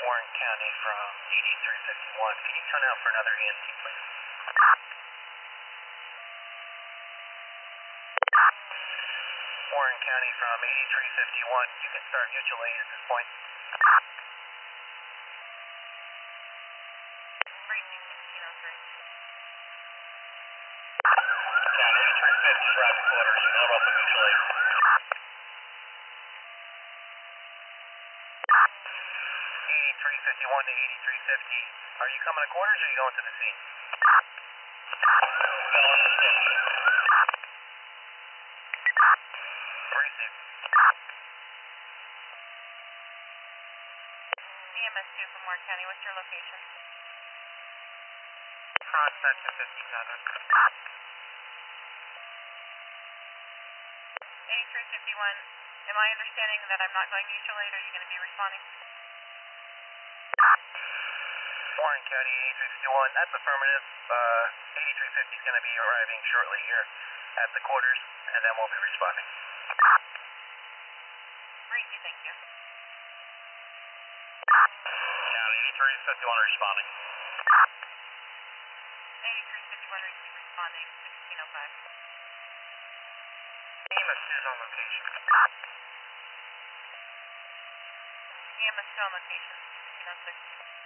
Warren County from 8351. Can you turn out for another EMT, please? Warren County from 8351. You can start mutual aid at this point. Breaching 1603. County 8350, Robbie Quarters. Hold up for mutual aid. 8351 to 8350. Are you coming to quarters or are you going to the scene? Going to the scene. Receive. EMS 2 from Warren County. What's your location? Cross section 57. 8351. Am I understanding that I'm not going mutual aid, or are you going to be responding? Warren County 8351. That's affirmative. 8350 is going to be arriving shortly here at the quarters, and then we'll be responding. Breachy, thank you. County 8351 responding. 8351 receive responding 1605. EMS 2 is on location. EMS 2 on location 1606.